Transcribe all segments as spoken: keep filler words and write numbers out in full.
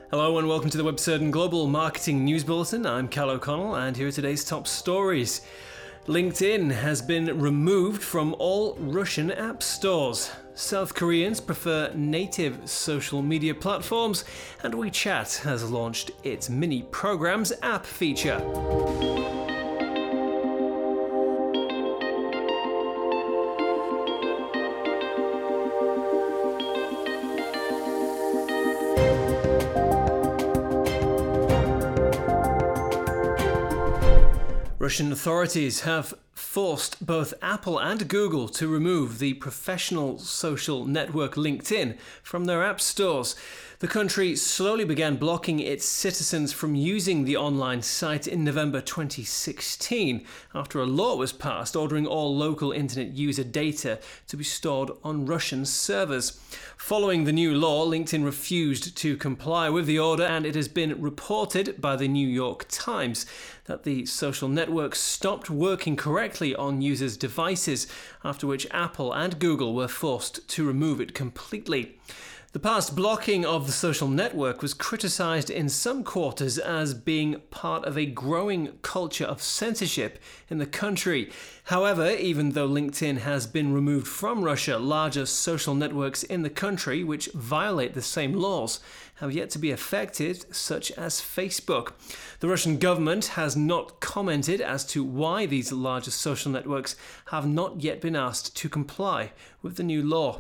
Hello and welcome to the Webcertain Global Marketing News Bulletin. I'm Cal O'Connell and here are today's top stories. LinkedIn has been removed from all Russian app stores. South Koreans prefer native social media platforms, and WeChat has launched its Mini Programs app feature. Russian authorities have forced both Apple and Google to remove the professional social network LinkedIn from their app stores. The country slowly began blocking its citizens from using the online site in November twenty sixteen, after a law was passed ordering all local internet user data to be stored on Russian servers. Following the new law, LinkedIn refused to comply with the order, and it has been reported by the New York Times that the social network stopped working correctly on users' devices, after which Apple and Google were forced to remove it completely. The past blocking of the social network was criticized in some quarters as being part of a growing culture of censorship in the country. However, even though LinkedIn has been removed from Russia, larger social networks in the country which violate the same laws have yet to be affected, such as Facebook. The Russian government has not commented as to why these larger social networks have not yet been asked to comply with the new law.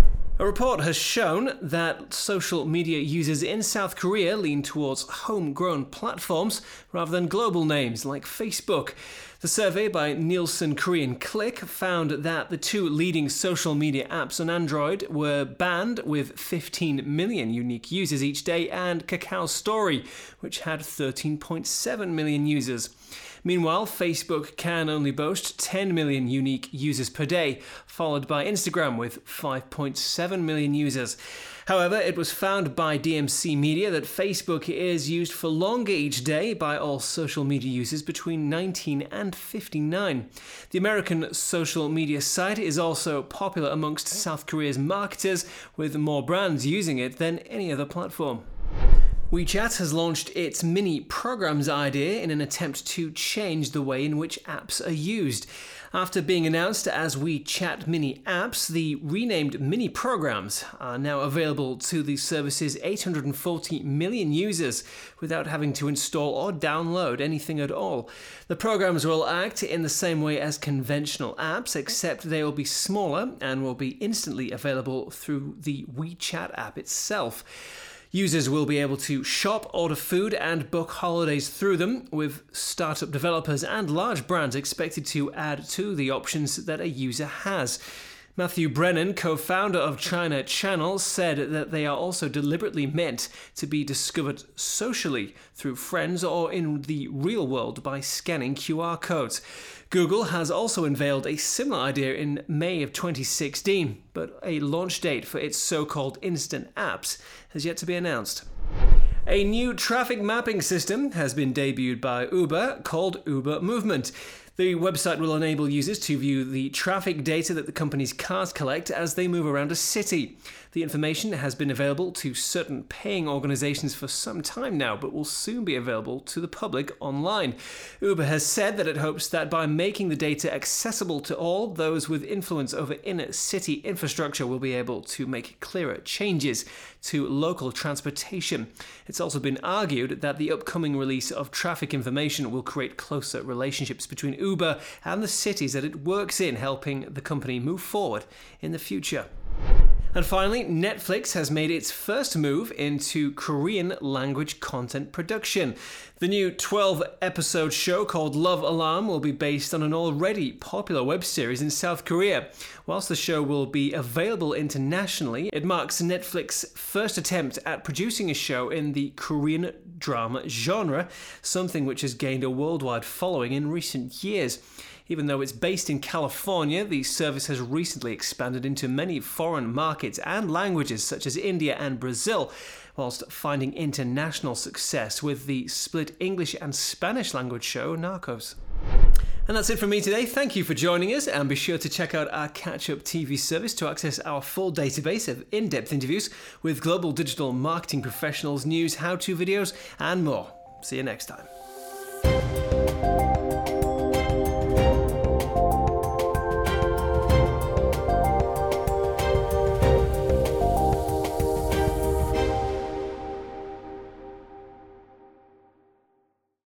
A report has shown that social media users in South Korea lean towards homegrown platforms rather than global names like Facebook. The survey by Nielsen Korean Click found that the two leading social media apps on Android were banned with fifteen million unique users each day, and Kakao Story, which had thirteen point seven million users. Meanwhile, Facebook can only boast ten million unique users per day, followed by Instagram with five point seven million users. However, it was found by D M C Media that Facebook is used for longer each day by all social media users between nineteen and fifty-nine. The American social media site is also popular amongst South Korea's marketers, with more brands using it than any other platform. WeChat has launched its Mini Programs idea in an attempt to change the way in which apps are used. After being announced as WeChat Mini Apps, the renamed Mini Programs are now available to the service's eight hundred forty million users without having to install or download anything at all. The programs will act in the same way as conventional apps, except they will be smaller and will be instantly available through the WeChat app itself. Users will be able to shop, order food, and book holidays through them, with startup developers and large brands expected to add to the options that a user has. Matthew Brennan, co-founder of China Channel, said that they are also deliberately meant to be discovered socially through friends or in the real world by scanning Q R codes. Google has also unveiled a similar idea in May of twenty sixteen, but a launch date for its so-called instant apps has yet to be announced. A new traffic mapping system has been debuted by Uber called Uber Movement. The website will enable users to view the traffic data that the company's cars collect as they move around a city. The information has been available to certain paying organizations for some time now, but will soon be available to the public online. Uber has said that it hopes that by making the data accessible to all, those with influence over inner-city infrastructure will be able to make clearer changes to local transportation. It's also been argued that the upcoming release of traffic information will create closer relationships between Uber and the cities that it works in, helping the company move forward in the future. And finally, Netflix has made its first move into Korean language content production. The new twelve episode show called Love Alarm will be based on an already popular web series in South Korea. Whilst the show will be available internationally, it marks Netflix's first attempt at producing a show in the Korean drama genre, something which has gained a worldwide following in recent years. Even though it's based in California, the service has recently expanded into many foreign markets and languages such as India and Brazil, whilst finding international success with the split English and Spanish language show Narcos. And that's it from me today. Thank you for joining us, and be sure to check out our Catch-Up T V service to access our full database of in-depth interviews with global digital marketing professionals, news, how-to videos, and more. See you next time.